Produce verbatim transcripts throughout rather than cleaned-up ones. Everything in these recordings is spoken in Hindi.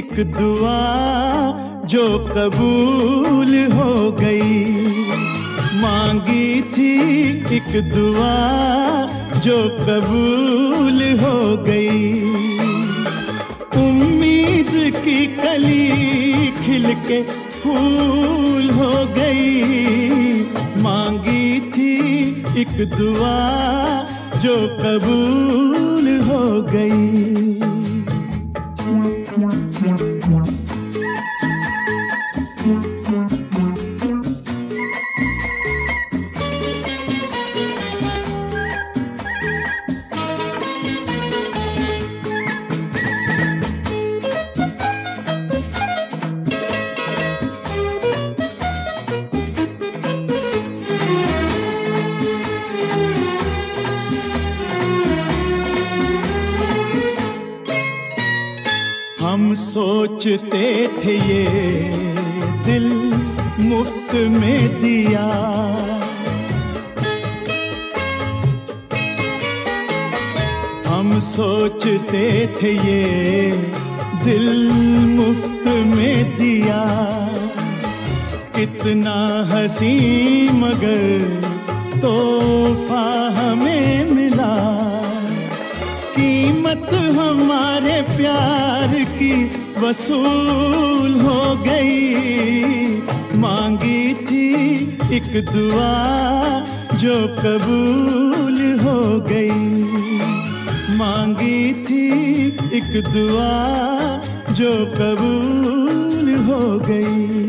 एक दुआ जो कबूल हो गई। मांगी थी एक दुआ जो कबूल हो गई। उम्मीद की कली खिल के फूल हो गई। मांगी थी एक दुआ जो कबूल हो गई। हम सोचते थे ये दिल मुफ्त में दिया। हम सोचते थे ये दिल मुफ्त में दिया। कितना हंसी मगर तोहफा हमें मिला। कीमत हमारे प्यार की वसूल हो गई। मांगी थी एक दुआ जो कबूल हो गई। मांगी थी एक दुआ जो कबूल हो गई।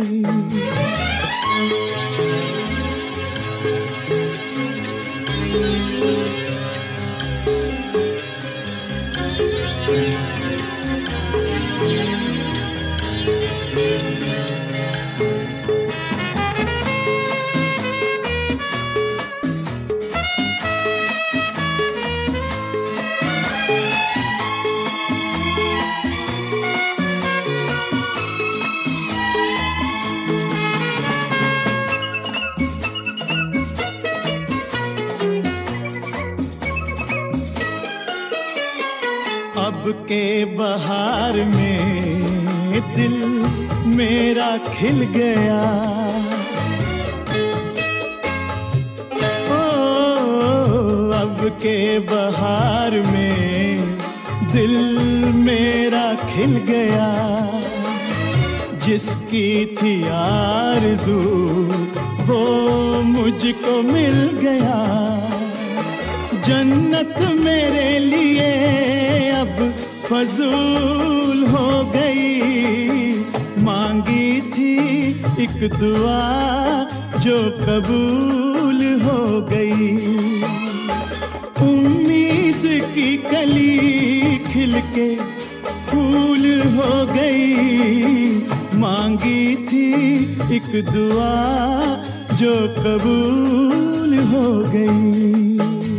अब के बहार में दिल मेरा खिल गया। ओ, अब के बहार में दिल मेरा खिल गया। जिसकी थी आरज़ू वो मुझको मिल गया। जन्नत मेरे लिए अब फजूल हो गई। मांगी थी एक दुआ जो कबूल हो गई। उम्मीद की कली खिल के फूल हो गई। मांगी थी एक दुआ जो कबूल हो गई।